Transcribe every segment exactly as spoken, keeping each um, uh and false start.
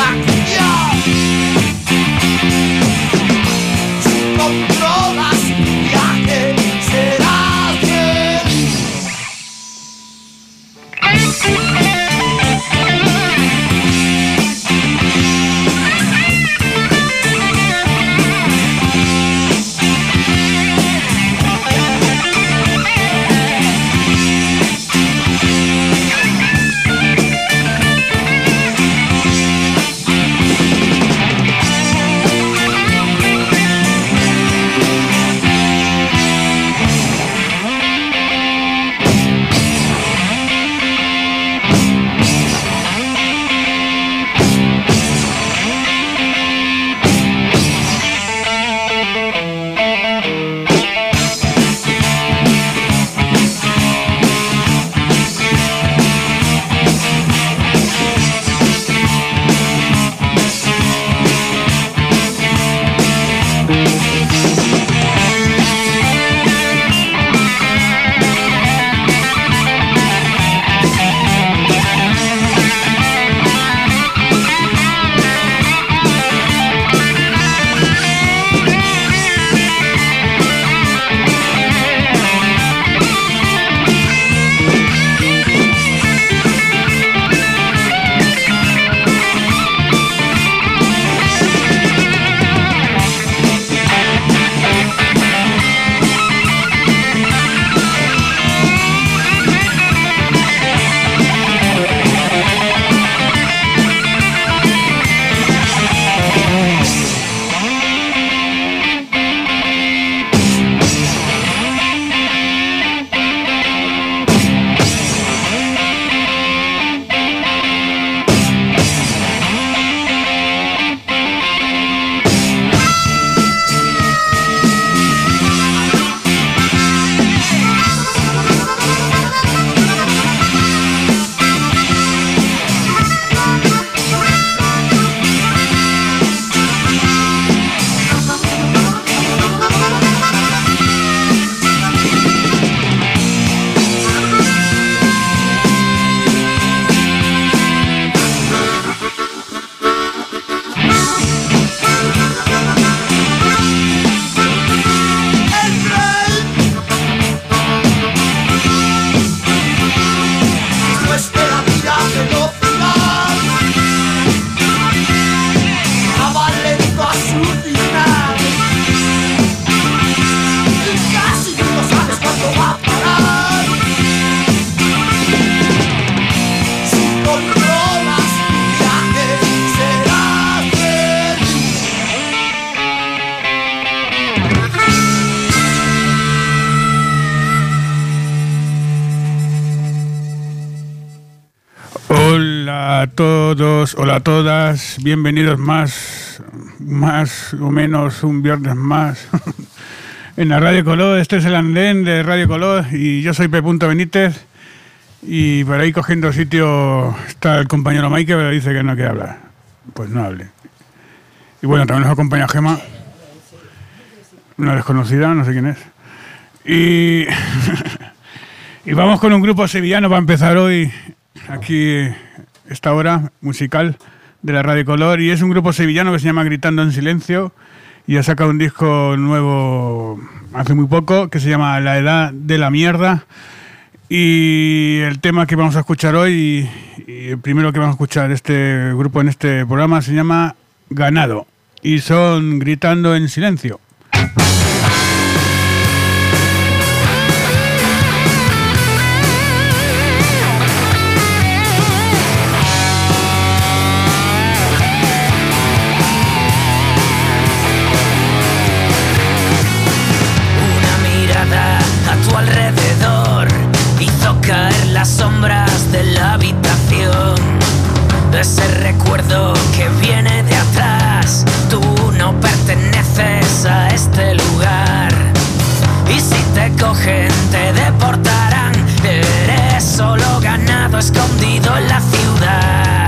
Hola a todos, hola a todas, bienvenidos más, más o menos un viernes más en la Radio Color. Este es el andén de Radio Color y yo soy P. Benítez y por ahí cogiendo sitio está el compañero Mike, pero dice que no quiere hablar. Pues no hable. Y bueno, también nos acompaña Gema, una desconocida, no sé quién es. Y, y vamos con un grupo sevillano para empezar hoy aquí esta hora musical de la Radio Color, y es un grupo sevillano que se llama Gritando en Silencio y ha sacado un disco nuevo hace muy poco que se llama La Edad de la Mierda, y el tema que vamos a escuchar hoy y, y el primero que vamos a escuchar este grupo en este programa se llama Ganado y son Gritando en Silencio. Sombras de la habitación, ese recuerdo que viene de atrás. Tú no perteneces a este lugar y si te cogen te deportarán. Eres solo ganado escondido en la ciudad.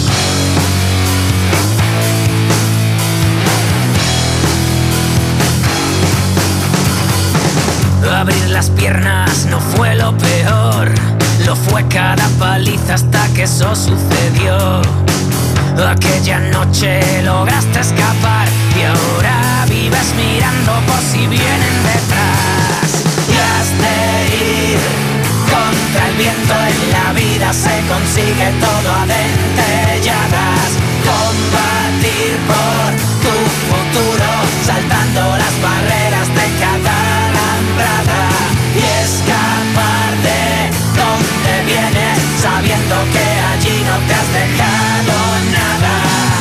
Abrir las piernas no fue lo peor, lo fue cada paliza hasta que eso sucedió. Aquella noche lograste escapar y ahora vives mirando por si vienen detrás. Y has de ir contra el viento, en la vida se consigue todo a dentelladas. Combatir por tu futuro, saltando las barreras de cada alambrada. Y escapar de donde vienes, sabiendo que allí no te has dejado nada.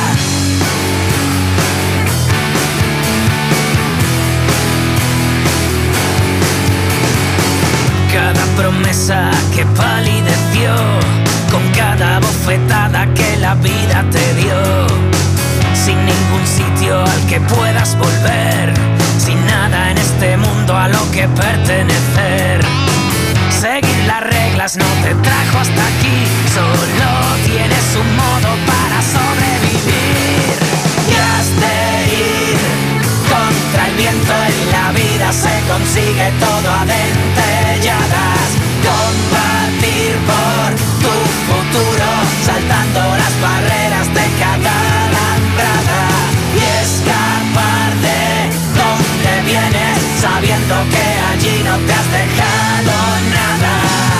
Cada promesa que palideció, con cada bofetada que la vida te dio, sin ningún sitio al que puedas volver, sin nada en este mundo a lo que pertenecer. Seguir las reglas no te trajo hasta aquí, solo tienes un modo para sobrevivir. Y has de ir contra el viento, en la vida se consigue todo a dentelladas. Combatir por tu futuro, saltando las barreras de cada alambrada. Y escapar de donde vienes, sabiendo que allí no te has dejado nada.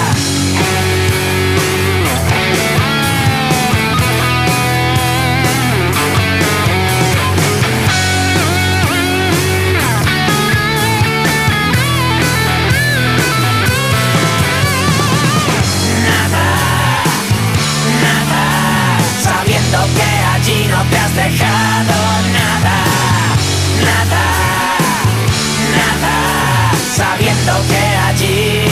Que allí no te has dejado nada, nada, nada, sabiendo que allí...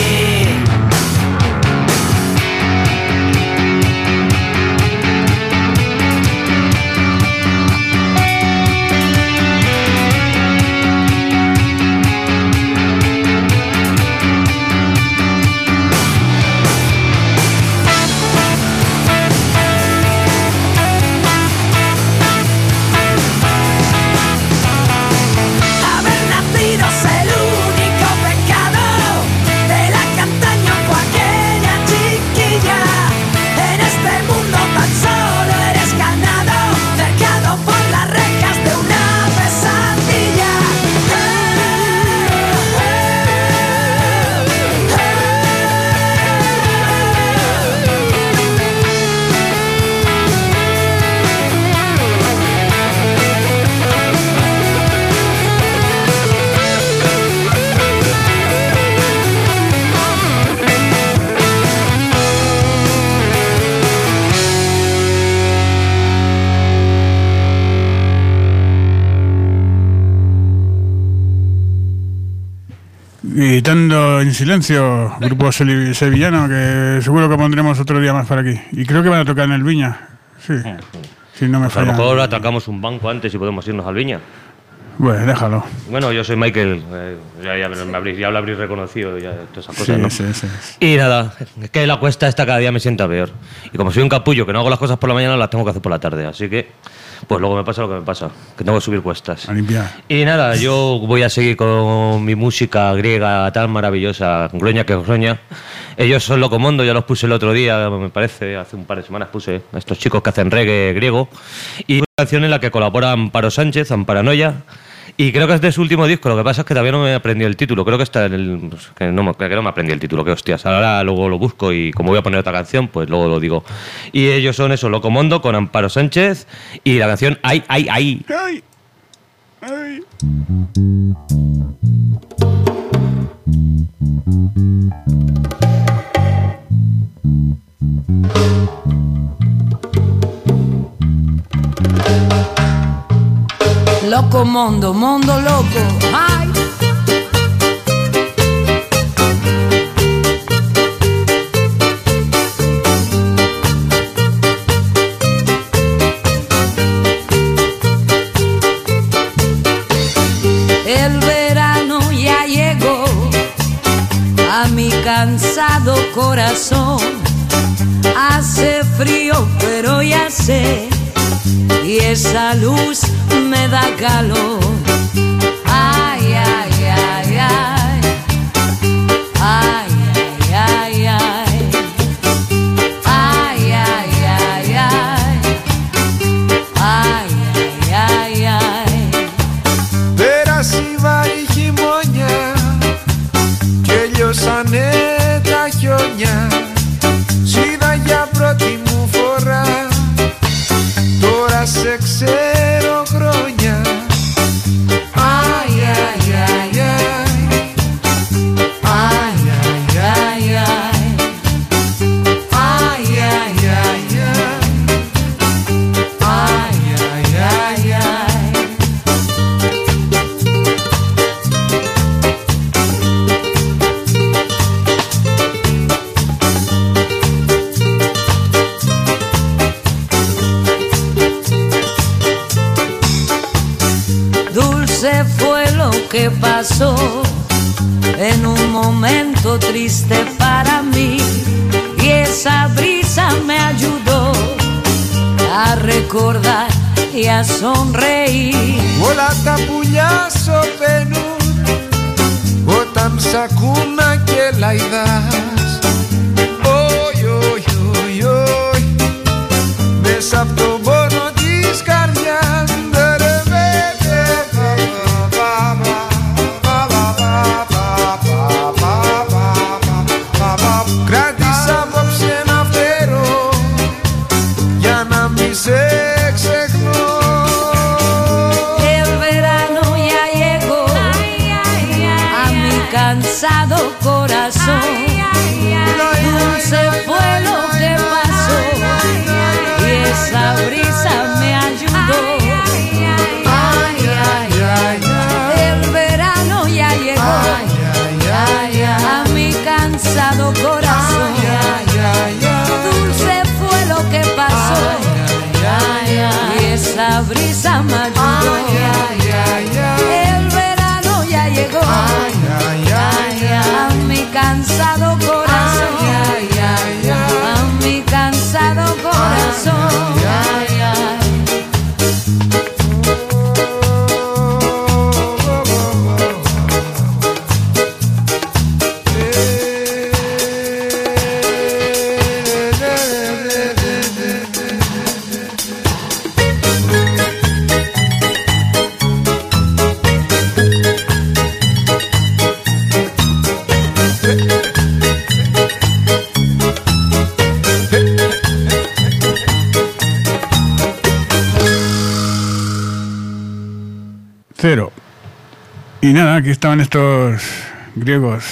Gritando en silencio, grupo sevillano que seguro que pondremos otro día más por aquí. Y creo que van a tocar en el Viña. Sí, si no me pues falla. A lo mejor atracamos un banco antes y podemos irnos al Viña. Bueno, déjalo. Bueno, yo soy Michael, eh, ya, ya, me habréis, ya lo habréis reconocido, ya, todas esas cosas, sí, ¿no? Sí, sí. Y nada, es que la cuesta esta cada día me sienta peor. Y como soy un capullo que no hago las cosas por la mañana, las tengo que hacer por la tarde. Así que, pues luego me pasa lo que me pasa, que tengo que subir cuestas. A limpiar. Y nada, yo voy a seguir con mi música griega tan maravillosa, Groña que Groña. Ellos son Locomondo, ya los puse el otro día, me parece, hace un par de semanas puse a estos chicos que hacen reggae griego. Y una canción en la que colabora Amparo Sánchez, Amparanoia. Y creo que es de su último disco, lo que pasa es que todavía no me aprendí el título, creo que está en el... Pues, que, no, que no me aprendí el título, que hostias, ahora luego lo busco y como voy a poner otra canción, pues luego lo digo. Y ellos son eso, Locomondo con Amparo Sánchez y la canción Ay, Ay, Ay. Ay, ay. Loco mondo, mondo loco, ay. El verano ya llegó a mi cansado corazón. Hace frío, pero ya sé, y esa luz me da calor. Ay, ay, ay, ay. Ay, ay, ay, ay. Ay, ay, ay, ay. pero groña. Ay, ay, ay, ay. Ay, ay, ay, ay. Ay, ay, ay, ay. Ay, ay, ay, ay. Dulce fue lo que pasó en un momento triste para mí, y esa brisa me ayudó a recordar y a sonreír. Volata pugliasso venut, otam sakuna que la idas. Oy, oy, oy, oy, me sapto bono discarniando. Gratis am obscena pero ya na mi sex no. El verano ya llegó a mi cansado corazón. Dulce fue lo que pasó y esa brisa me ayudó. Ay, ay, ay, ay. El verano ya llegó a mi cansado corazón. Dulce fue lo que pasó y esa brisa me ayudó. El verano ya llegó a mi cansado corazón. A mi cansado corazón. Cero. Y nada, aquí estaban estos griegos.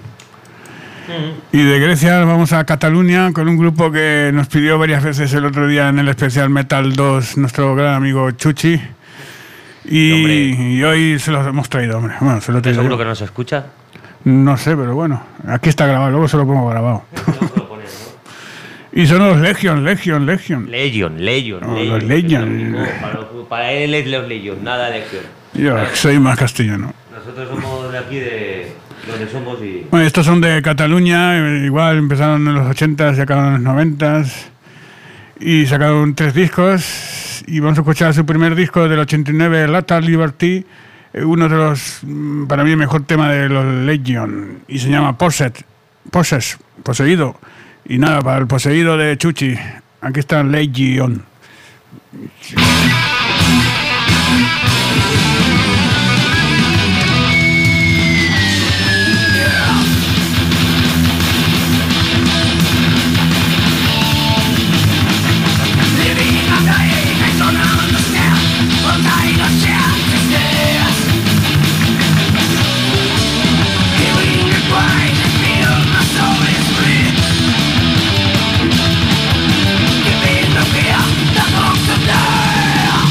Y de Grecia vamos a Cataluña con un grupo que nos pidió varias veces el otro día en el especial Metal dos nuestro gran amigo Chuchi. Y, y hoy se los hemos traído, hombre. Bueno, se lo ¿Estás traigo seguro yo. que no se escucha? No sé, pero bueno, aquí está grabado, luego se lo pongo grabado. Y son los Legion, Legion, Legion. Legion, Legion, No, Legion. los Legion. No, para, para él es los Legion, nada Legion. Yo soy más castellano. Nosotros somos de aquí, de donde somos y... Bueno, estos son de Cataluña, eh, igual empezaron en los ochentas y acabaron en los noventas. Y sacaron tres discos. Y vamos a escuchar su primer disco del ochenta y nueve, Lata Liberty. eh, Uno de los, mm, para mí, el mejor tema de los Legion. Y se llama Possessed, Possessed, Poseído. Y nada, para el poseído de Chuchi, aquí está Legion. Give me the fear, the hope to die.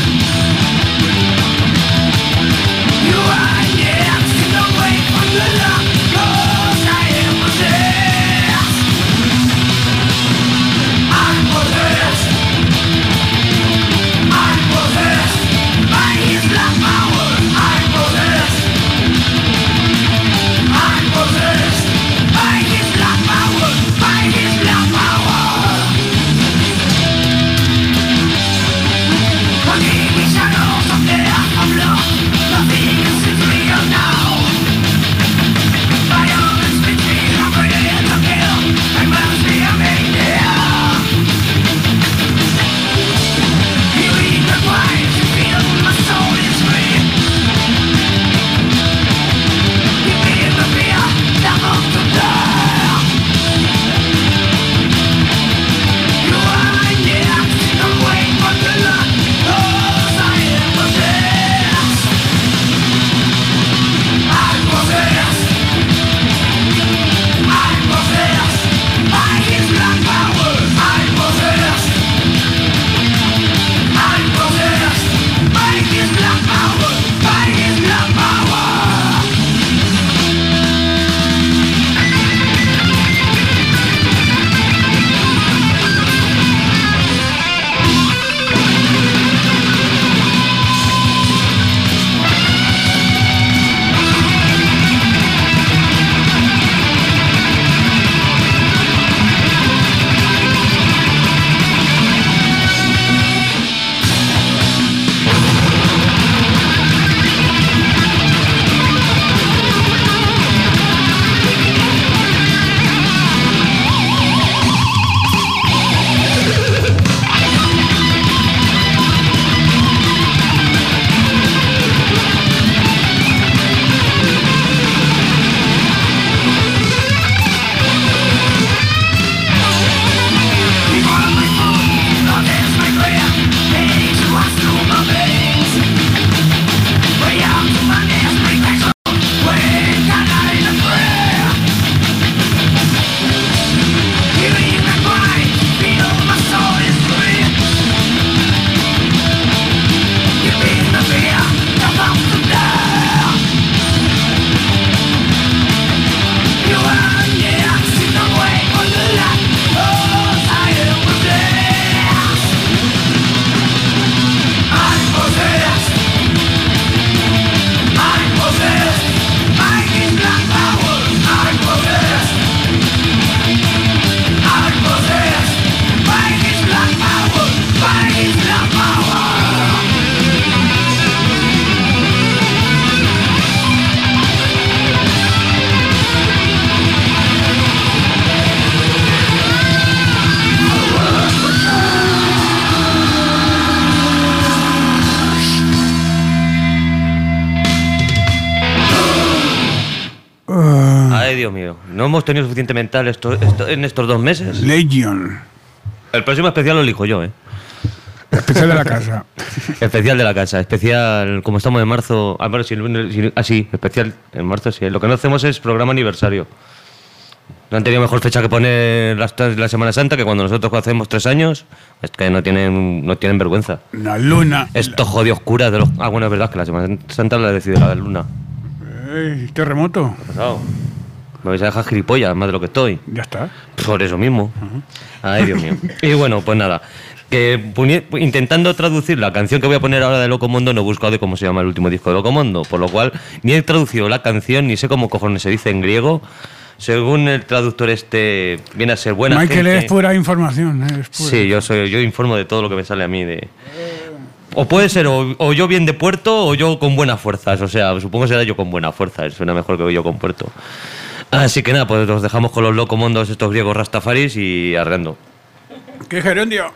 no hemos tenido suficiente mental esto, esto, en estos dos meses. Legion. El próximo especial lo elijo yo, ¿eh? Especial de la casa. Especial de la casa, especial, como estamos en marzo, ah, bueno, si, si, ah, sí, especial en marzo, sí. Lo que no hacemos es programa aniversario. No han tenido mejor fecha que poner la, la Semana Santa, que cuando nosotros hacemos tres años, es que no tienen, no tienen vergüenza. La luna. Estos jodidos curas de los... Ah, bueno, es verdad que la Semana Santa la decide la luna. Ey, terremoto. ¿Qué ha pasado? Me vais a dejar gilipollas, más de lo que estoy. Ya está. Por eso mismo. Uh-huh. Ay, Dios mío. Y bueno, pues nada. Que intentando traducir la canción que voy a poner ahora de Locomondo, no he buscado de cómo se llama el último disco de Locomondo, por lo cual ni he traducido la canción, ni sé cómo cojones se dice en griego. Según el traductor este, viene a ser buena Michael gente. es pura información. ¿eh? Es pura. Sí, yo soy, yo informo de todo lo que me sale a mí de... O puede ser o, o yo bien de puerto o yo con buenas fuerzas. O sea, supongo que será yo con buenas fuerzas. Suena mejor que yo con puerto. Así que nada, pues los dejamos con los Locomondos estos griegos rastafaris y arreando. ¡Qué gerundio!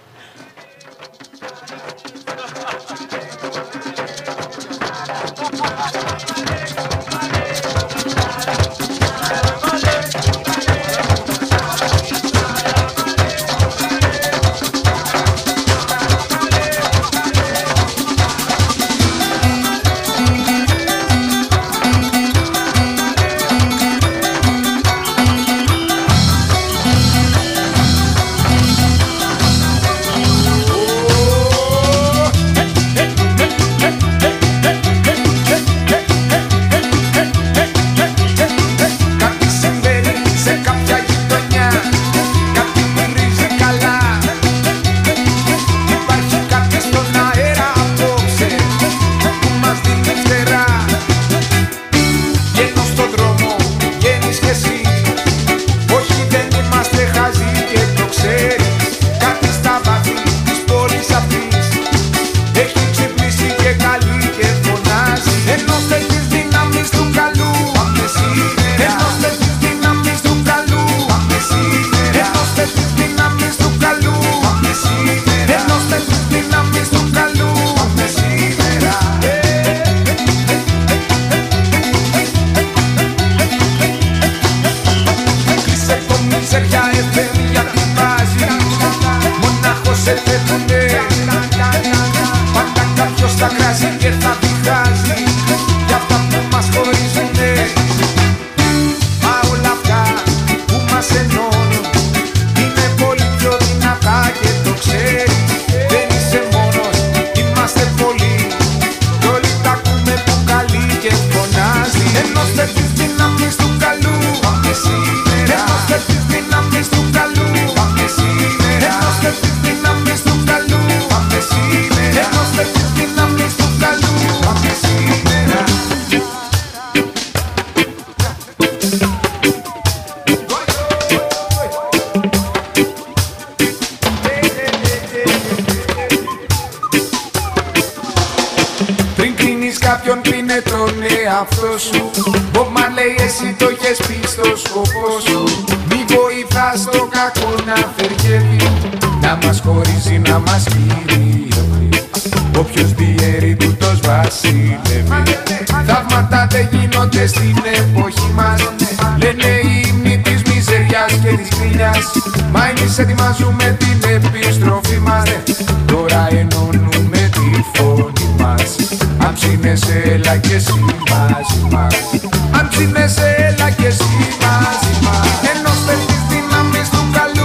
εαυτό σου. Bob Marley, εσύ το έχεις πει στο σκοπό σου. Μη βοηθάς το κακό να θεργεύει, να μας χωρίζει, να μας κυρίευει. Όποιος διέρει τούτος βασιλεύει. Θαύματα δεν γίνονται στην εποχή μας. Λένε οι ύμνοι της μιζεριάς και της κρίνιας. Μα εμείς ετοιμάζουμε την επιστροφή μας. Τώρα ενώνουμε τη φωνή μας. Αν ψήνεσαι έλα και εσύ μαζί μας. Αν ψήνεσαι έλα και εσύ μαζί μας. Ενώστε τις δυνάμεις του καλού.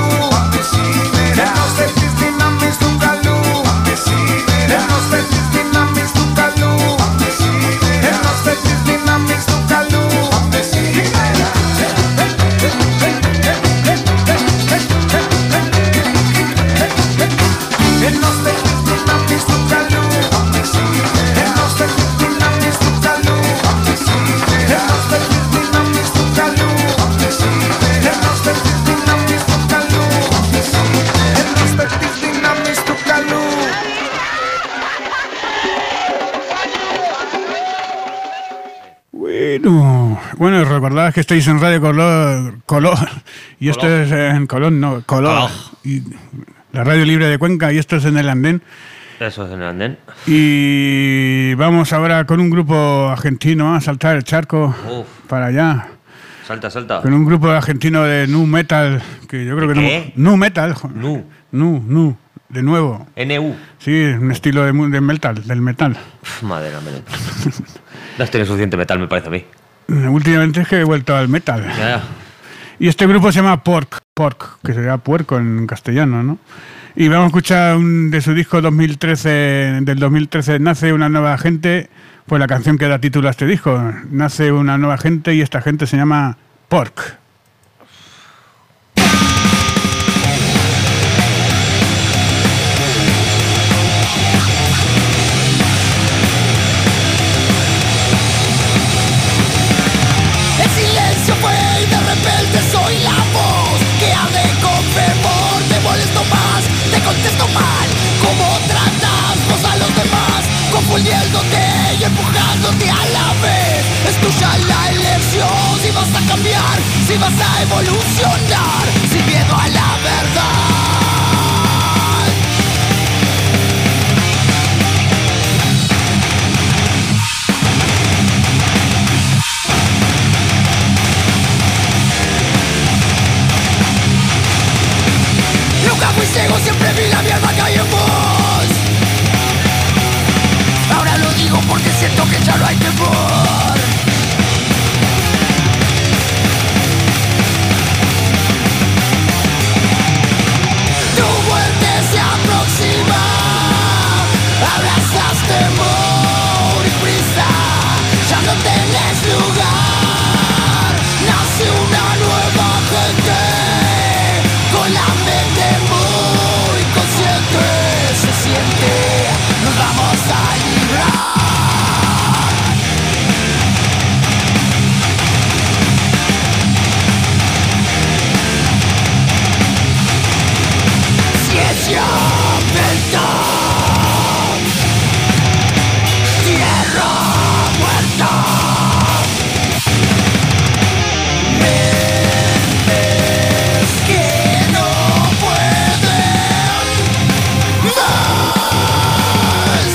Ενώστε τις δυνάμεις του καλού. Ενώστε τις δυνάμεις του καλού. Ενώστε τις δυνάμεις του καλού. Ενώστε τις δυνάμεις του καλού. Ενώστε τις δυνάμεις του καλού. Ενώστε τις δυνάμεις του καλού. Ενώστε τις δυνάμεις του καλού. Ενώστε τις δυνάμεις του καλού. Bueno, bueno, recordad que estáis en Radio Color, Color y esto Color. es en Colón, no, Color, Color. y la Radio Libre de Cuenca, y esto es en el Andén. Eso es en el andén. Y vamos ahora con un grupo argentino a saltar el charco Uf. para allá. Salta, salta. Con un grupo argentino de nu metal, que yo creo que ¿Qué? no... Nu metal. Nu. Nu, nu. De nuevo. N U. Sí, un estilo de, mu- de metal, del metal. Uf, madre mía. No has tenido suficiente metal, me parece a mí. Últimamente es que he vuelto al metal. Ya, ya. Y este grupo se llama Pork, Pork, que sería puerco en castellano, ¿no? Y vamos a escuchar un, de su disco dos mil trece, del dos mil trece, Nace una nueva gente, pues la canción que da título a este disco. Nace una nueva gente y esta gente se llama Pork. El silencio fue y de repente soy la voz que arde con fervor. Te molesto más, te contesto mal. ¿Cómo tratas vos a los demás? Confundiéndote y empujándote a la vez. Es tuya la elección, si vas a cambiar, si vas a evolucionar, sin miedo a la verdad. Nunca fui ciego, siempre vi la mierda que hay en vos. Ahora lo digo porque siento que ya no hay temor. Tu muerte se aproxima, abrazas temor y prisa, ya no tenés lugar. Nace una nueva gente con la mente muy consciente, se siente, nos vamos a librar. Ciencia mental, tierra muerta, mentes que no pueden más,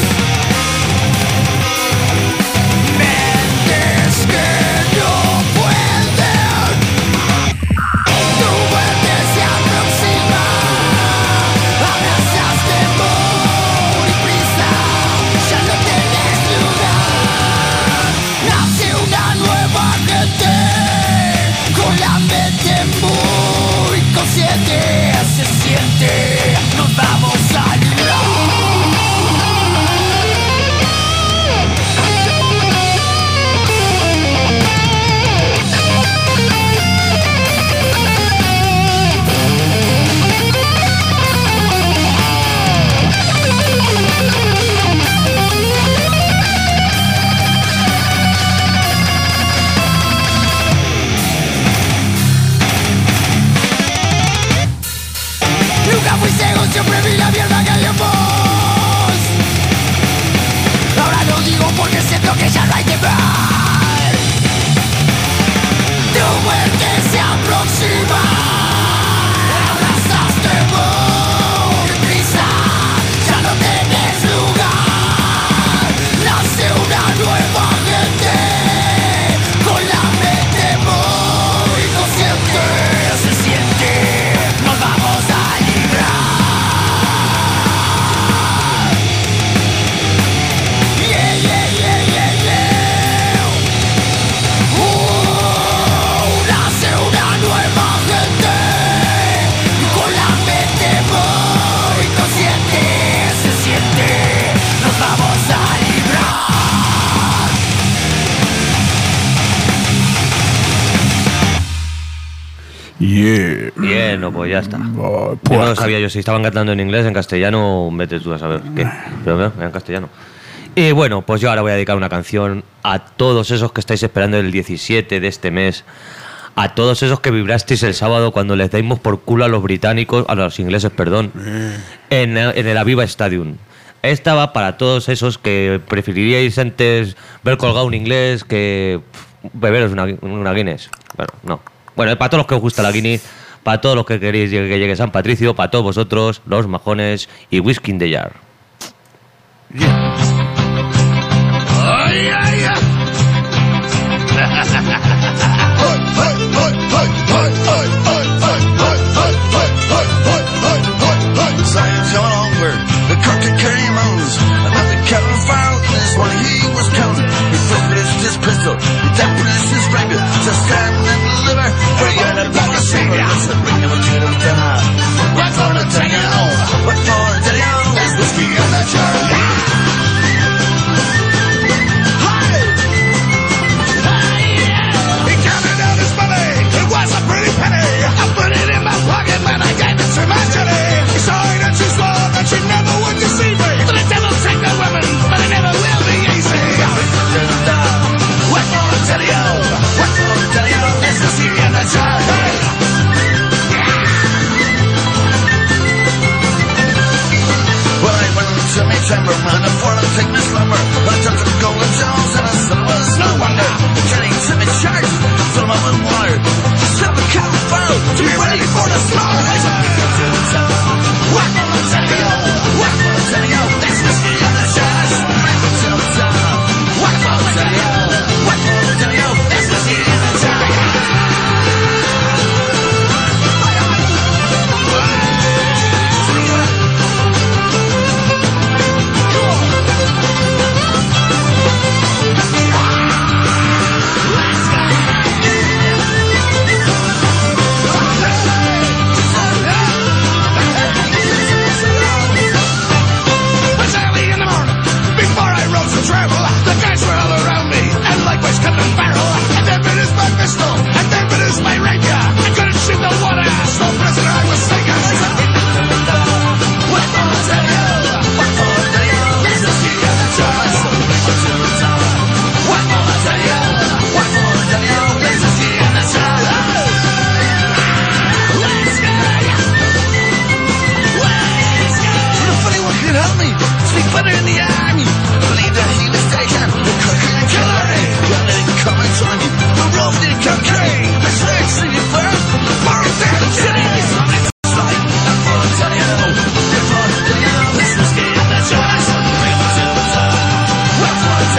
mentes que no pueden. Tu muerte se aproxima, abrazas temor y prisa, ya no tenés lugar. Nace una nueva gente con la mente muy consciente, se siente, nos vamos a librar. Nunca fui ciego, siempre vi la mierda que hay en vos. Ahora lo digo porque siento que ya no hay temor. Tu muerte se aproxima, abrazas temor y prisa, ya no tenés lugar. Nace una nueva gente con la mente muy consciente, se siente, nos vamos a librar. Yeah, yeah, yeah, yeah, yeah. Uh, nace una nueva gente con la mente muy consciente, se siente, nos vamos a librar. Yeah. Bien, no, pues ya está. Oh, Yo no Pork. sabía yo si estaban cantando en inglés, en castellano, vete tú a saber qué. Pero no, era en castellano. Y bueno, pues yo ahora voy a dedicar una canción a todos esos que estáis esperando el diecisiete de este mes, a todos esos que vibrasteis el sábado cuando les dimos por culo a los británicos, a los ingleses, perdón, en, en el Aviva Stadium. Esta va para todos esos que preferiríais antes ver colgado un inglés que pff, beberos una, una Guinness. Bueno, no. Bueno, para todos los que os gusta la Guinness, para todos los que queréis que llegue San Patricio, para todos vosotros, los majones y whisky in the jar. Ay, ay, ay.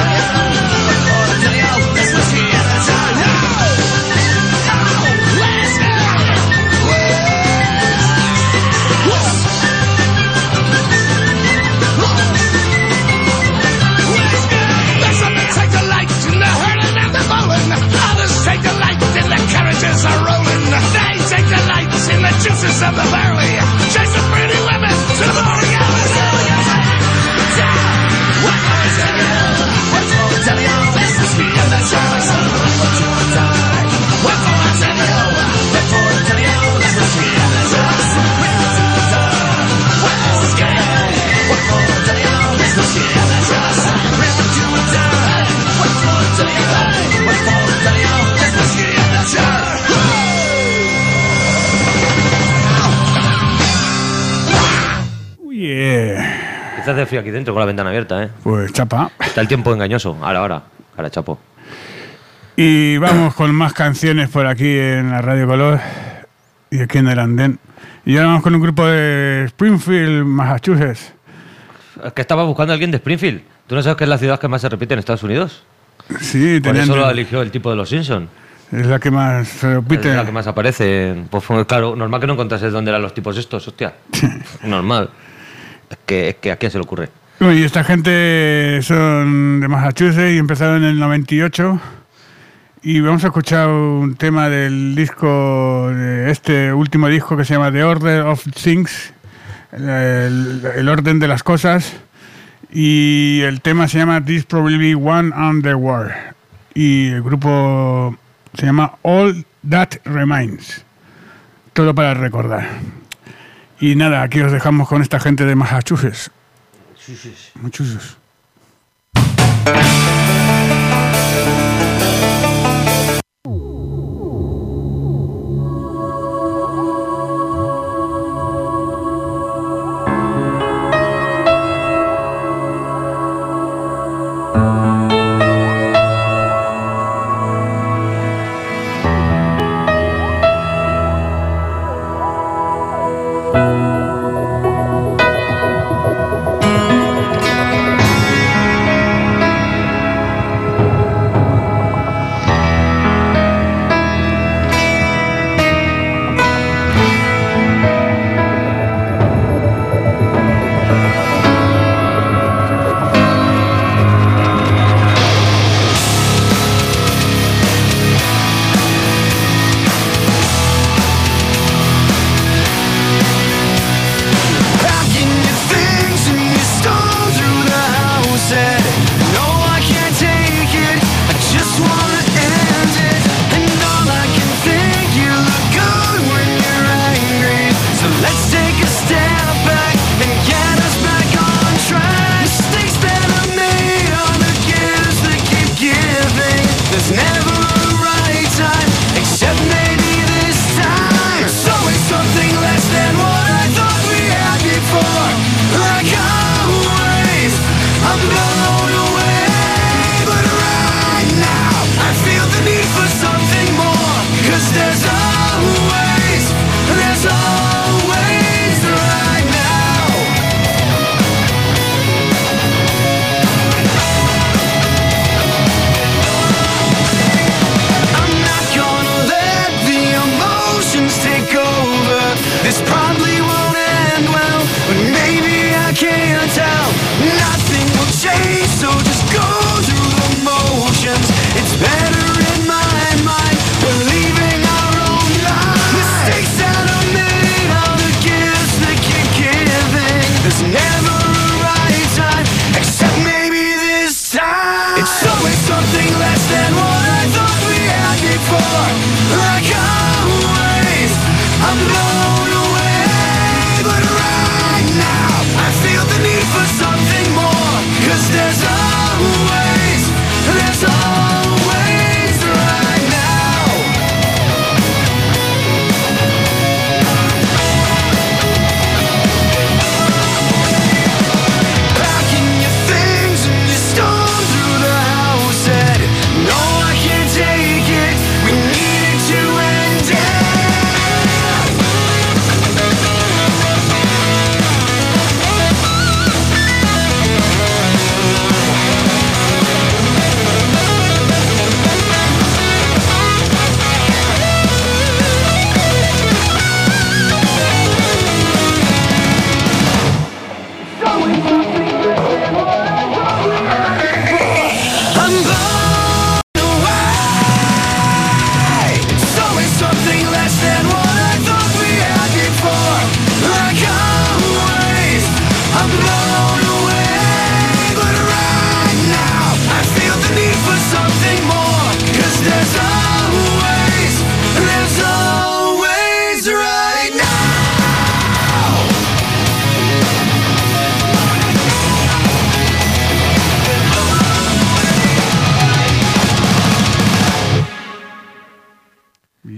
Of the barley, chase the pretty women to the morning hours. What more is there? What more is there? That's the speed of the Charlie Sun. What more is there? What more is there? That's the speed of the Charlie Sun. What more is there? What more is there? That's the speed of the Charlie Sun. What more is there? What more is there? That's the speed of the Charlie Sun. Yeah. Quizás hace frío aquí dentro con la ventana abierta, ¿eh? Pues chapa. Está el tiempo engañoso. Ahora, ahora. Ahora, chapo. Y vamos con más canciones por aquí en la Radio Color y aquí en el andén. Y ahora vamos con un grupo de Springfield, Massachusetts. Es que estaba buscando a alguien de Springfield. ¿Tú no sabes que es la ciudad que más se repite en Estados Unidos? Sí, Por tenían- eso lo eligió el tipo de los Simpsons. es la que más se repite. Es la que más aparece. Pues fue- claro, normal que no encontrases dónde eran los tipos estos, hostia. Normal. Es que, es que a quién se le ocurre. Bueno, y esta gente son de Massachusetts y empezaron en el noventa y ocho. Y vamos a escuchar un tema del disco, de este último disco que se llama The Order of Things, el, el orden de las cosas. Y el tema se llama This Probably One on the War. Y el grupo se llama All That Remains. Todo para recordar. Y nada, aquí os dejamos con esta gente de Massachusetts. Massachusetts.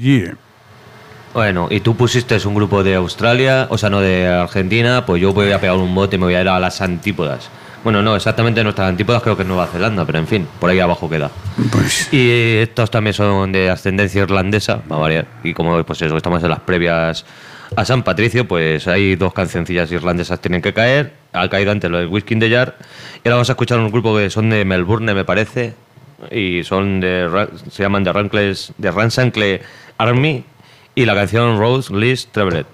Yeah. Bueno, y tú pusiste un grupo de Australia, o sea, no de Argentina, pues yo voy a pegar un bote y me voy a ir a las antípodas. Bueno, no, exactamente nuestras antípodas creo que es Nueva Zelanda, pero en fin, por ahí abajo queda. Pues, Y estos también son de ascendencia irlandesa, va a variar. Y como pues eso, estamos en las previas a San Patricio, pues hay dos cancioncillas irlandesas tienen que caer. Ha caído antes lo del Whiskey in the Jar. Y ahora vamos a escuchar un grupo que son de Melbourne, me parece. Y son de Ra- se llaman The Rankles, de Ransancle Army. Y la canción Rose Liz Treveret.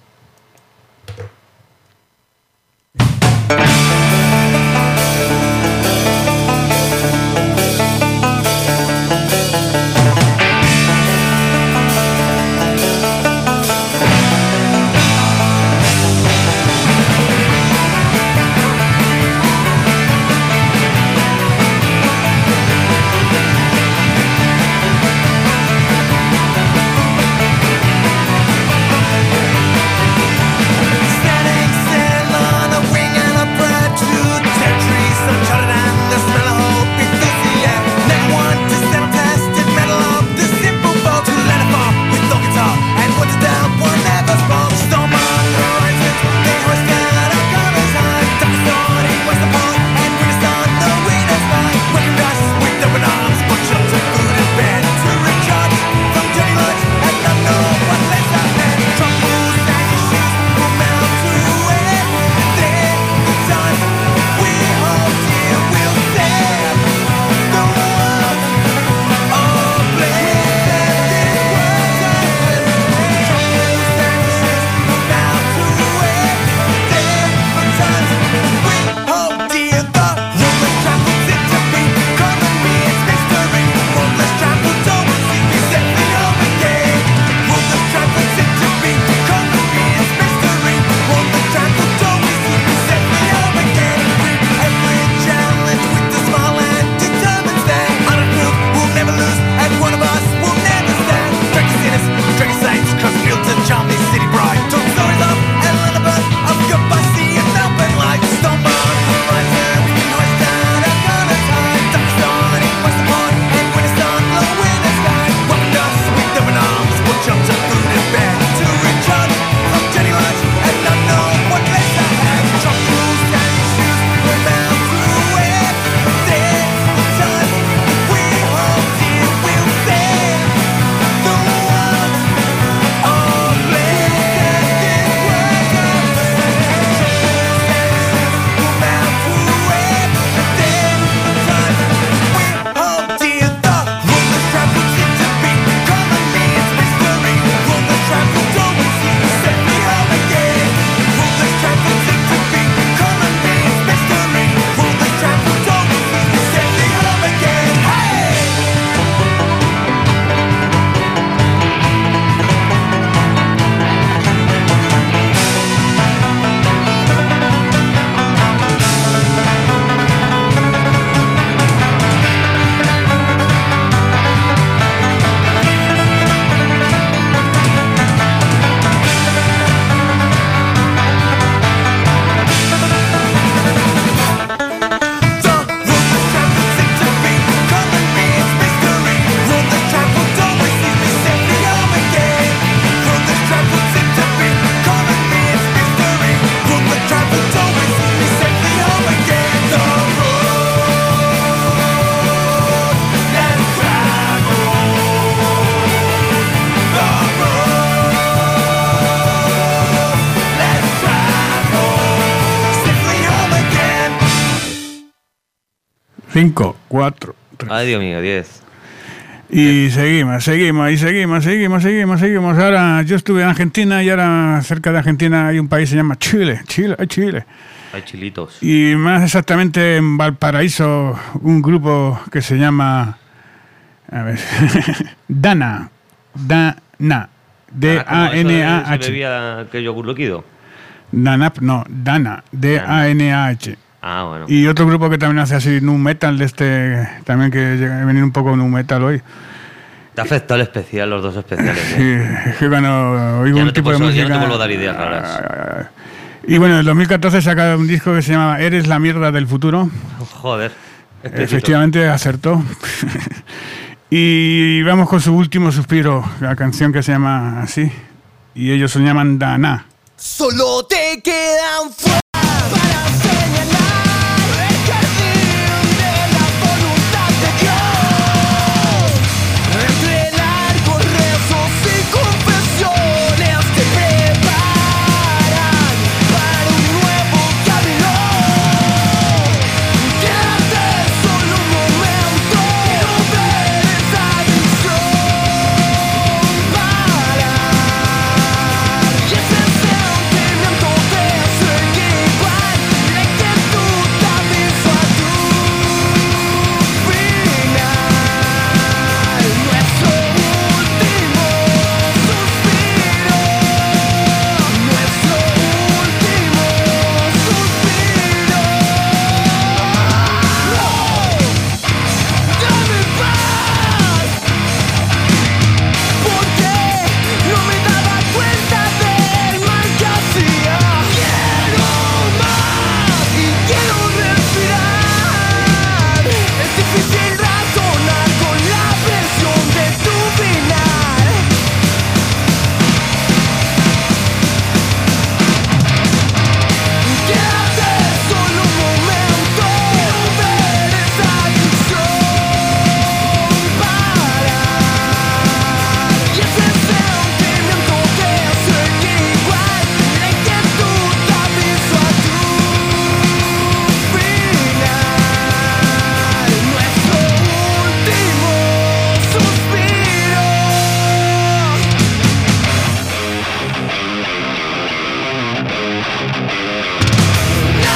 cinco, cuatro, tres. Ay, Dios mío, diez. Y seguimos, seguimos, y seguimos, seguimos, seguimos, seguimos. Ahora yo estuve en Argentina y ahora cerca de Argentina hay un país que se llama Chile. Chile, hay Chile. Hay chilitos. Y más exactamente en Valparaíso, un grupo que se llama. A ver. Dana. Dana. D A N A ¿Se H. bebía aquel yogur líquido? Danap, no, Dana. D A N A H. Ah, bueno. Y otro grupo que también hace así nu metal, de este, también que llega a venir un poco nu metal hoy. Te ha afectado el especial, los dos especiales. Sí, ¿eh? es que cuando oigo Ya un no te tipo de puedo- música. ya no te vuelvo a dar ideas raras. Y bueno, en el dos mil catorce saca un disco que se llama Eres la mierda del futuro. Joder. explícito. Efectivamente acertó. Y vamos con su último suspiro, la canción que se llama así. Y ellos se llaman Daná. Solo te quedan fuera para señalar el jardín de la voluntad de Dios. Entre largos rezos y confesiones te preparan para un nuevo camino. Quédate solo un momento y no ver esa visión parar. Y ese sentimiento de seguir igual, de que tú te aviso a tu final. Nuestro último suspiro, nuestro último suspiro. Dame paz, porque no me daba cuenta del mal que hacía. Quiero más y quiero respirar. Es difícil razonar con la presión de tu final. Quédate solo un momento y no ver esa adicción parar. Y ese sentimiento de seguir igual, de que tú te aviso a tu final. Nuestro último suspiro. No,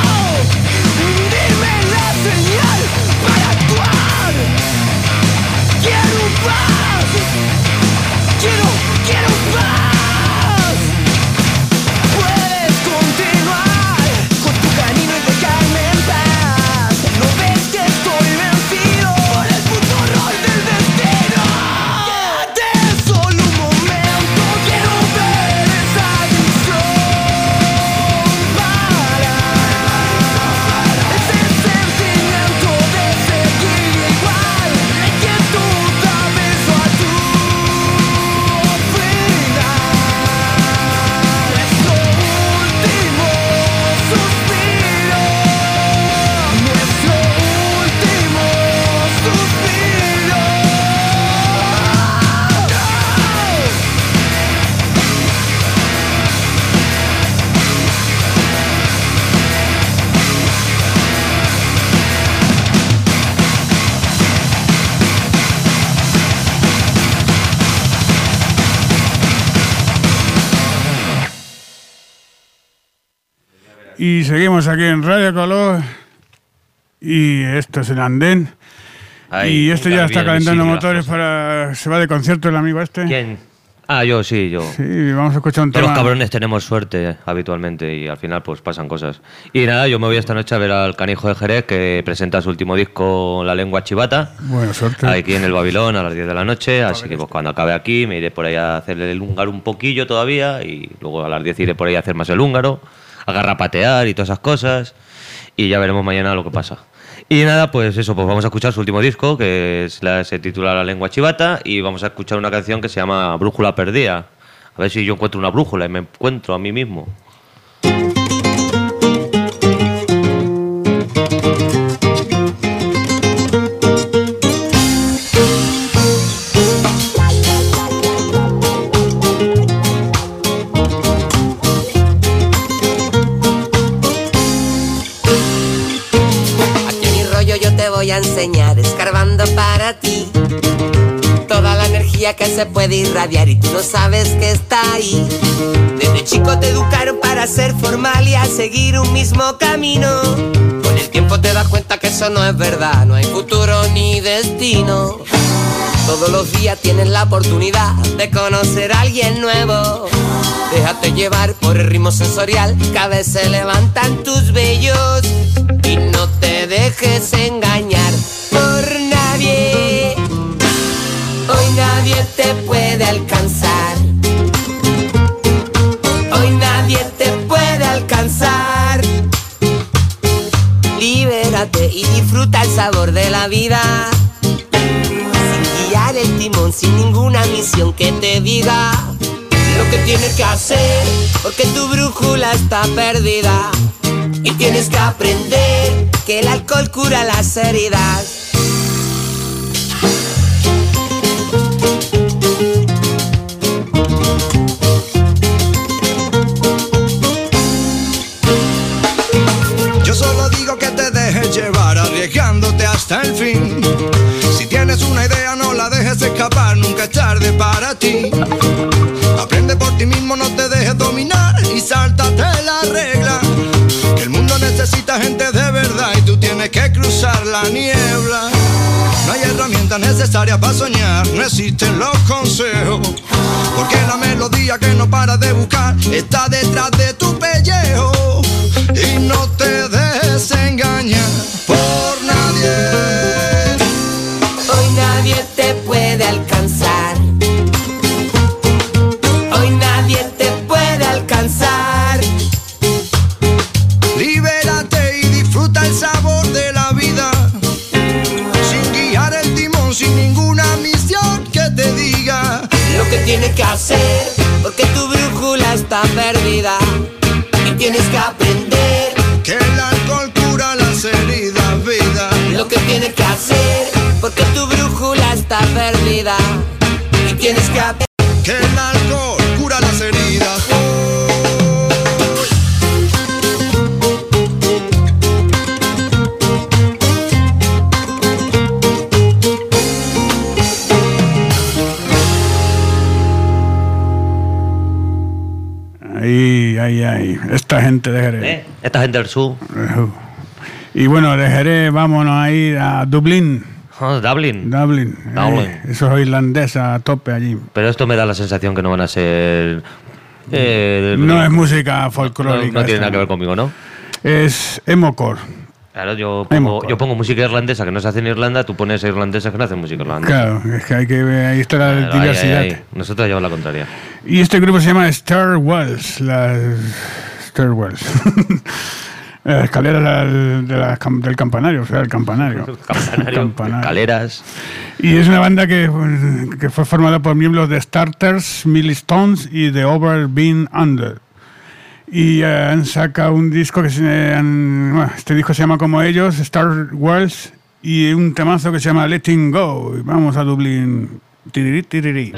dime la señal para actuar. Quiero paz, quiero, quiero paz. Puedes continuar con tu camino y dejarme en paz. No ves que estoy vencido por el puto rol del destino. Quédate solo un momento, quiero ver esa adicción parar. Ese sentimiento de seguir igual, de que tú te aviso a tu final. Nuestro último suspiro, nuestro último suspiro. Y seguimos aquí en Radio Color. Y esto es el andén. Ahí, y este ya nunca está viene calentando visible motores las cosas. para... Se va de concierto el amigo este. ¿Quién? Ah, yo, sí, yo. Sí, vamos a escuchar un Todos tema. los cabrones tenemos suerte eh, habitualmente y al final pues pasan cosas. Y nada, yo me voy esta noche a ver al Canijo de Jerez que presenta su último disco La Lengua Chivata. Buena suerte. Aquí en el Babilón a las diez de la noche, así que pues cuando acabe aquí me iré por ahí a hacer el húngaro un poquillo todavía y luego a las diez iré por ahí a hacer más el húngaro, a garrapatear y todas esas cosas y ya veremos mañana lo que pasa. Y nada, pues eso, pues vamos a escuchar su último disco que es la, se titula La Lengua Chivata y vamos a escuchar una canción que se llama Brújula Perdida. A ver si yo encuentro una brújula y me encuentro a mí mismo. Aquí en mi rollo yo te voy a enseñar, escarbando para ti, toda la energía que se puede irradiar y tú no sabes que está ahí. Desde chico te educaron para ser formal y a seguir un mismo camino. Con el tiempo te das cuenta que eso no es verdad, no hay futuro ni destino. Todos los días tienes la oportunidad de conocer a alguien nuevo. Déjate llevar por el ritmo sensorial, cada vez se levantan tus vellos. Y no te dejes engañar por nadie. Hoy nadie te puede alcanzar. Hoy nadie te puede alcanzar. Libérate y disfruta el sabor de la vida. Si el timón sin ninguna misión que te diga lo que tienes que hacer, porque tu brújula está perdida. Y tienes que aprender que el alcohol cura las heridas. Yo solo digo que te dejes llevar, arriesgándote hasta el fin. Si tienes una idea, no la dejes escapar, nunca es tarde para ti. Aprende por ti mismo, no te dejes dominar y sáltate la regla. Que el mundo necesita gente de verdad y tú tienes que cruzar la niebla. No hay herramientas necesarias para soñar, no existen los consejos. Porque la melodía que no paras de buscar está detrás de tu pellejo. Y no te dejes engañar por nadie. Hoy nadie te puede alcanzar. Hoy nadie te puede alcanzar. Libérate y disfruta el sabor de la vida, sin guiar el timón, sin ninguna misión que te diga lo que tienes que hacer, porque tu brújula está perdida. Y tienes que aprender que el alcohol cura las heridas, vida. Lo que tienes que hacer, porque tu brújula está perdida. Y tienes que aprender que el alcohol cura las heridas. Ay, ay, ay. Esta gente de Jerez. ¿Eh? Esta gente del sur. Y bueno, de Jerez vámonos a ir a Dublín. Oh, Dublin. Dublín. Dublin. Eh, esos irlandeses a tope allí. Pero esto me da la sensación que no van a ser... eh, No es música folclórica. No, no tiene esta, nada que ver conmigo, ¿no? Es emocore. Claro, yo pongo, Emocore. yo pongo música irlandesa que no se hace en Irlanda, tú pones irlandesa que no hacen música irlandesa. Claro, es que hay que ver, ahí está la Claro, ahí, diversidad. ahí, ahí. Nosotros llevamos la contraria. Y este grupo se llama Stairwells, las Stairwells. Las escaleras del, de la cam- del campanario, o sea, el campanario. Campanario, Campanario. escaleras. Y es una banda que, que fue formada por miembros de Starters, Millstones y The Over Been Under. Y eh, han sacado un disco que se han, bueno, este disco se llama como ellos, Star Wars, y un temazo que se llama Letting Go. Y vamos a Dublín. Tirirí, tirirí.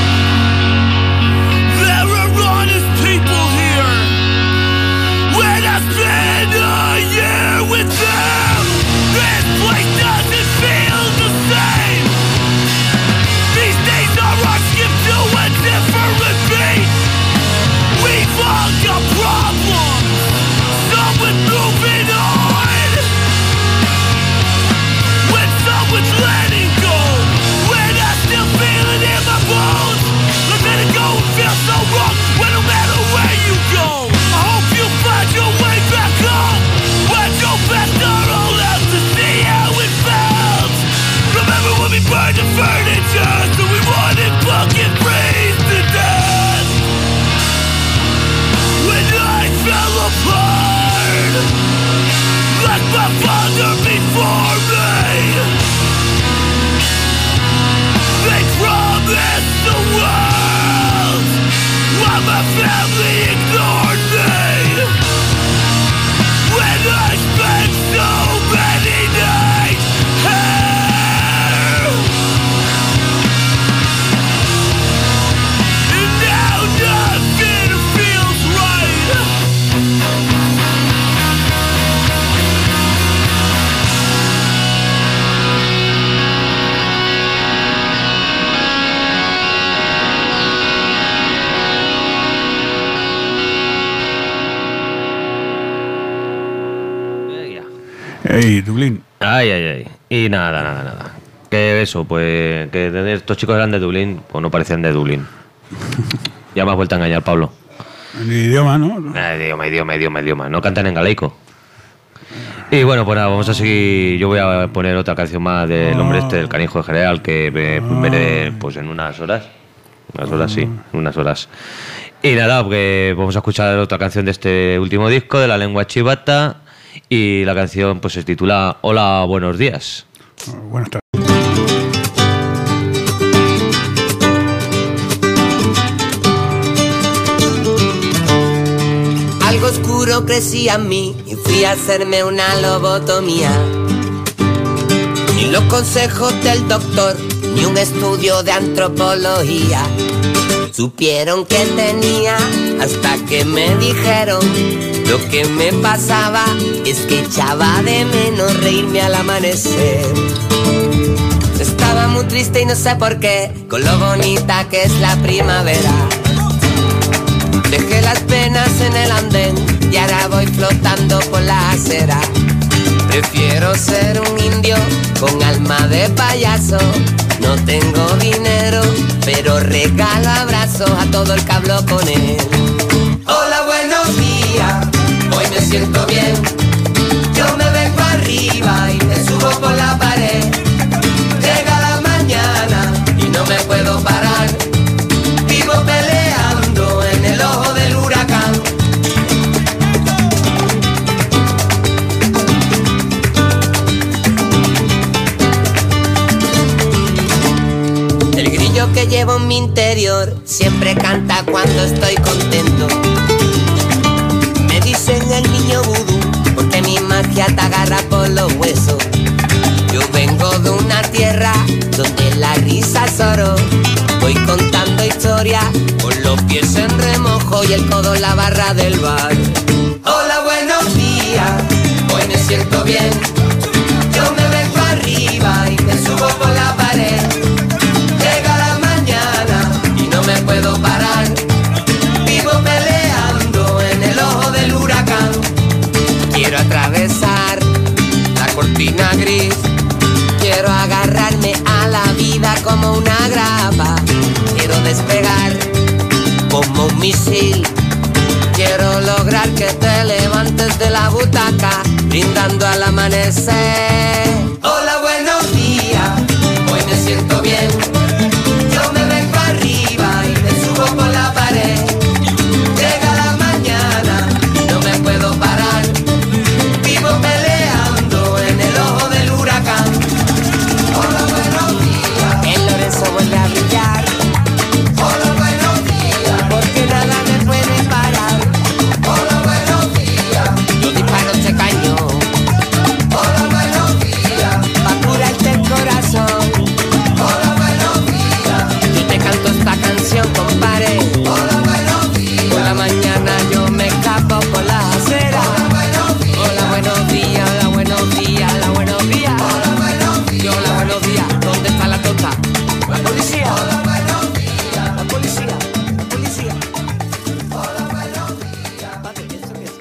There are honest people here. When Ey, Dublín. Ay, ay, ay. Y nada, nada, nada. Que eso, pues que de- estos chicos eran de Dublín, pues no parecían de Dublín. Ya me has vuelto a engañar, Pablo. El idioma, ¿no? Eh, idioma, idioma, idioma, idioma. No cantan en galaico. Y bueno, pues nada, vamos a seguir. Yo voy a poner otra canción más del hombre este, del canijo de General, que me veré pues en unas horas. Unas horas, sí, unas horas. Y nada, porque vamos a escuchar otra canción de este último disco, de La Lengua Chivata. Y la canción pues se titula Hola, buenos días. Buenas tardes. Algo oscuro crecía en mí y fui a hacerme una lobotomía. Ni los consejos del doctor, ni un estudio de antropología supieron que tenía, hasta que me dijeron lo que me pasaba es que echaba de menos reírme al amanecer. Estaba muy triste y no sé por qué, con lo bonita que es la primavera. Dejé las penas en el andén y ahora voy flotando por la acera. Prefiero ser un indio con alma de payaso. No tengo dinero, pero regalo abrazos a todo el que habló con él. Hola, buenos días, hoy me siento bien. Yo me vengo arriba y me subo por la pared. Llega la mañana y no me puedo parar. Vivo peleando en el ojo del huracán. El grillo que llevo en mi interior siempre canta cuando estoy contento. Me dicen el niño vudú porque mi magia te agarra por los huesos. Yo vengo de una tierra donde la risa es oro. Voy contando historias con los pies en remojo y el codo en la barra del bar. Hola, buenos días, hoy me siento bien. Yo me vengo arriba y me subo por la pared. Llega la mañana y no me puedo parar. Vivo peleando en el ojo del huracán. Quiero atravesar la cortina gris. Quiero agarrarme a la vida como una grapa. Quiero despegar como un misil. Quiero lograr que te levantes de la butaca brindando al amanecer. Hola, buenos días, hoy me siento bien. Yo me vengo arriba y me subo por la pared. Llega la mañana y no me puedo parar. Vivo peleando en el ojo del huracán. Hola, buenos días. El Lorenzo vuelve a brillar. Hola, buenos días. Porque nada me puede parar. Hola, buenos días. Yo disparo este cañón. Hola, buenos días. Pa' curarte el corazón. Hola, buenos días. Yo te canto esta canción, compadre. Hola, buenos días. Por la mañana yo me escapo por la acera. Hola, buenos días. Hola, buenos días. Hola, buenos días. Hola, buenos días. Hola, buenos días. ¿Dónde está la tota? La policía. Hola, buenos días. La policía. La policía. Hola, buenos días. Padre, ¿eso qué es?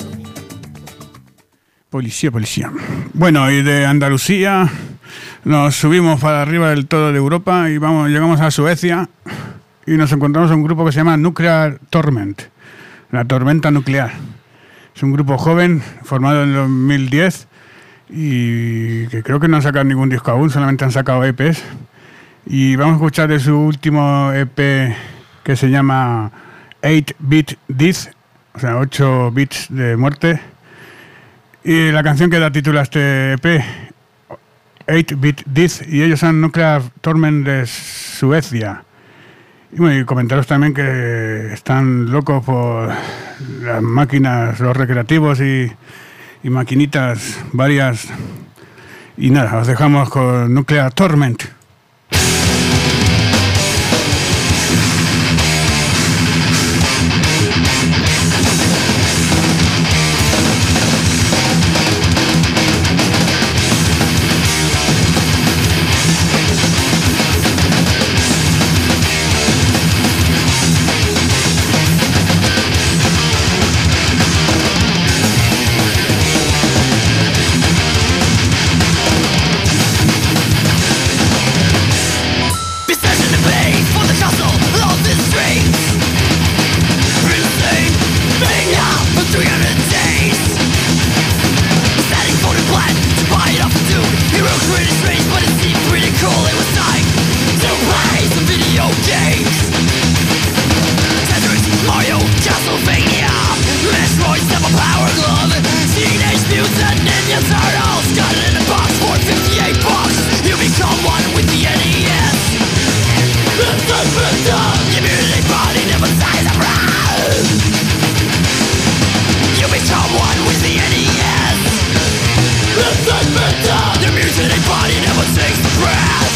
Policía, policía. Bueno, y de Andalucía nos subimos para arriba del todo de Europa y vamos, llegamos a Suecia y nos encontramos a un grupo que se llama Nuclear Torment, la tormenta nuclear. Es un grupo joven formado en dos mil diez y que creo que no han sacado ningún disco aún, solamente han sacado E Pes. Y vamos a escuchar de su último E Pe que se llama eight bit Death, o sea, ocho bits de muerte. Y la canción que da título a este E Pe, eight bit Death, y ellos son Nuclear Torment de Suecia. Y, bueno, y comentaros también que están locos por las máquinas, los recreativos y, y maquinitas varias. Y nada, os dejamos con Nuclear Torment. We'll be right back. three hundred days. Standing for the plan to buy it off a dude. He wrote pretty strange, but it seemed pretty cool. It was time to play some video games. Tetris, Mario, Castlevania, Metroid, Double Power Glove, Teenage Mutant Ninja Turtles. Got it in a box for fifty-eight bucks. You become one with the N E S. Your music body never dies around. You become one with the N E S. Your music body never takes the breath.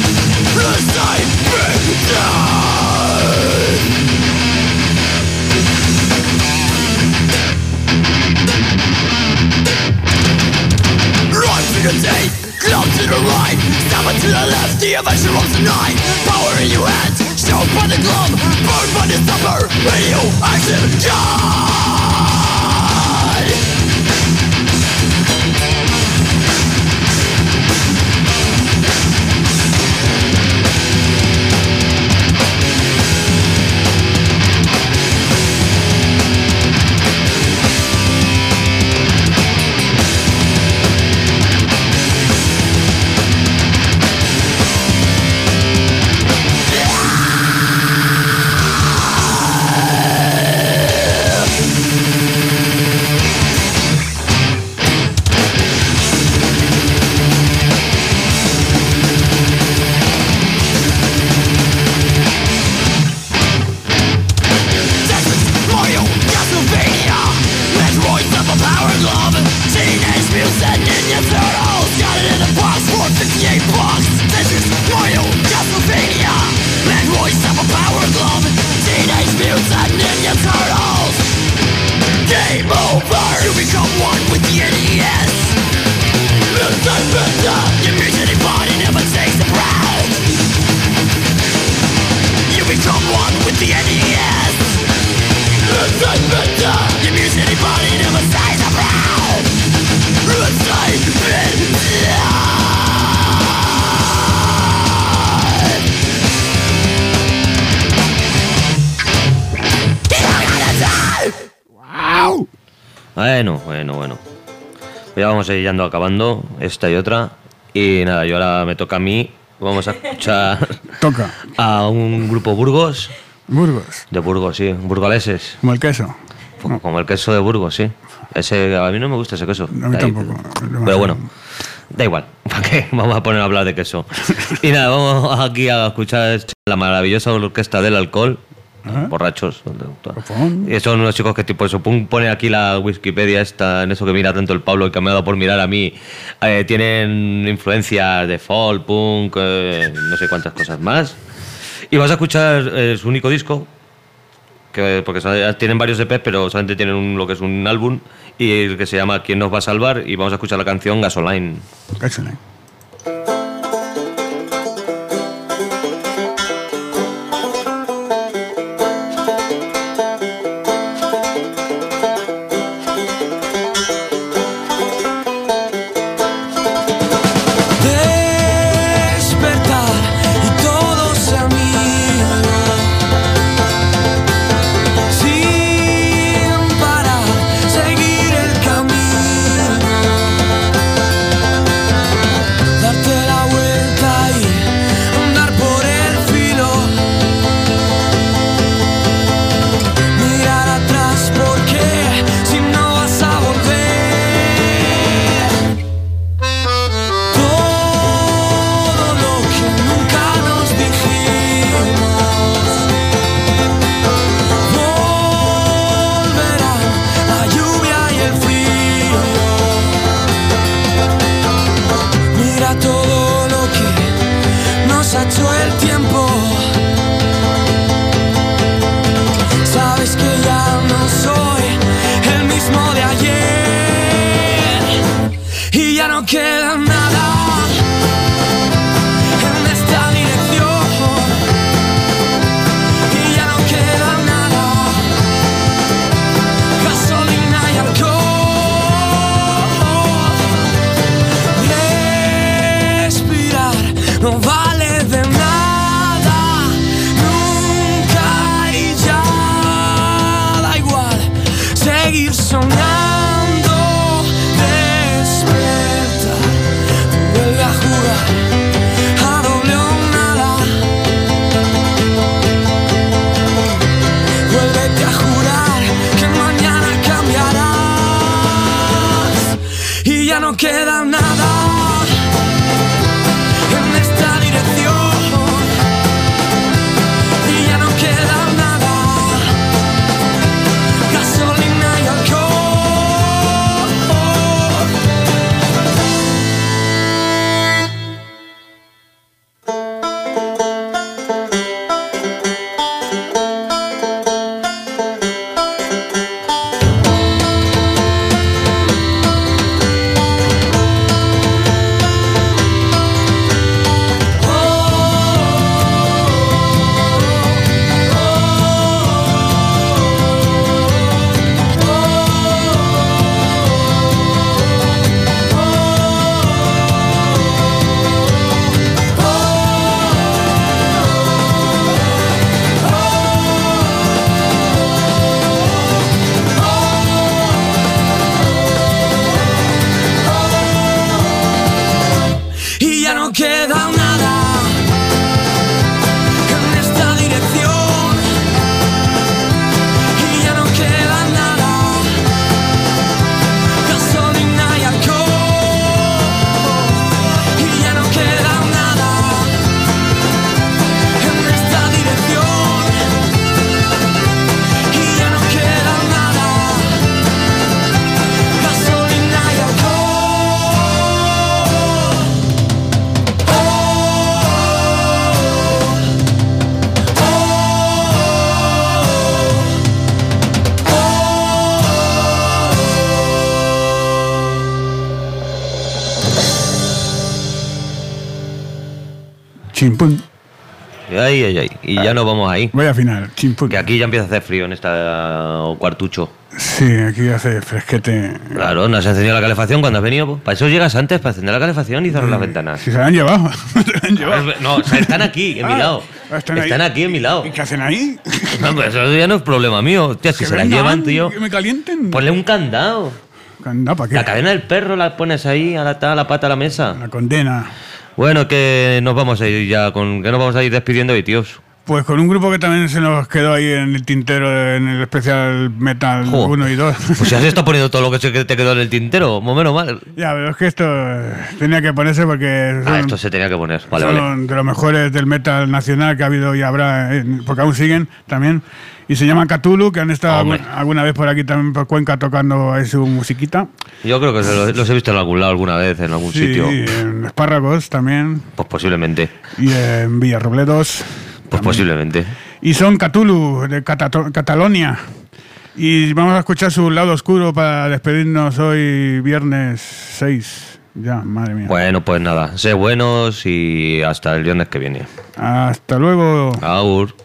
Run to the day, cloud to the right, stab it to the left, the adventure of the night. Power in your hands, shown by the glove, burned by the summer, radioactive God. Bueno, bueno, bueno. Ya vamos a ir yendo acabando esta y otra. Y nada, yo ahora me toca a mí. Vamos a escuchar Toca. a un grupo Burgos. Burgos. De Burgos, sí. Burgoleses. Como el queso. Como, como el queso de Burgos, sí. Ese, a mí no me gusta ese queso. A mí Ahí, tampoco. Pero bueno, da igual. ¿Para qué? Vamos a poner a hablar de queso. Y nada, vamos aquí a escuchar la maravillosa orquesta del alcohol. ¿Ah? Borrachos. Y son unos chicos que tipo eso, pone aquí la Wikipedia esta, en eso que mira tanto el Pablo y que me ha dado por mirar a mí. Eh, tienen influencias de folk, punk, eh, no sé cuántas cosas más. Y vas a escuchar eh, su único disco, que, porque tienen varios E Pes, pero solamente tienen un, lo que es un álbum, y el que se llama ¿Quién nos va a salvar? Y vamos a escuchar la canción Gasoline. Gasoline. Seguir soñando despierta, vuelve a jugar a doble o nada, vuélvete a jurar que mañana cambiarás y ya no queda nada en esta dirección y ya no queda nada, gasolina y alcohol. Y ya no queda nada en esta dirección y ya no queda nada, gasolina y alcohol y ya no queda nada en esta dirección y ya no queda nada, gasolina y alcohol. Chimpún. Ay, ay, ay. Y ya nos vamos ahí. Vaya final, chimpún. Que aquí ya empieza a hacer frío en esta cuartucho. Sí, aquí hace fresquete. Claro, ¿no has encendido la calefacción cuando has venido? Pues para eso llegas antes, para encender la calefacción y cerrar las ventanas. Si se la han llevado. Se la han llevado. No, o sea, están aquí, en mi Ah, lado. están Están, ahí. aquí, en mi lado. ¿Y qué hacen ahí? No, pues eso ya no es problema mío. Hostia, si Que se la vengan, llevan, tío. Que me calienten. Ponle un candado. Anda, ¿para qué? La cadena del perro la pones ahí, a la, a la pata a la mesa. La condena. Bueno, que nos vamos a ir ya con. Que nos vamos a ir despidiendo hoy, tíos. Pues con un grupo que también se nos quedó ahí en el tintero en el especial Metal Jo. uno y dos. Pues si has estado poniendo todo lo que se que te quedó en el tintero, más o menos mal. Ya, pero es que esto eh, tenía que ponerse porque son, Ah, esto se tenía que poner. Vale, son vale. de los mejores del metal nacional que ha habido y habrá, eh, porque aún siguen también. Y se llaman Cthulhu, que han estado Hombre. algún- alguna vez por aquí también por Cuenca tocando ahí su musiquita. Yo creo que se lo- los he visto en algún lado alguna vez, en algún Sí, sitio. en Espárragos también. Pues posiblemente. Y en Villarrobledos. Pues posiblemente. Y son Cthulhu, de Catato- Catalonia. Y vamos a escuchar su lado oscuro para despedirnos hoy, viernes seis. Ya, madre mía. Bueno, pues nada, sé buenos y hasta el viernes que viene. Hasta luego. Agur.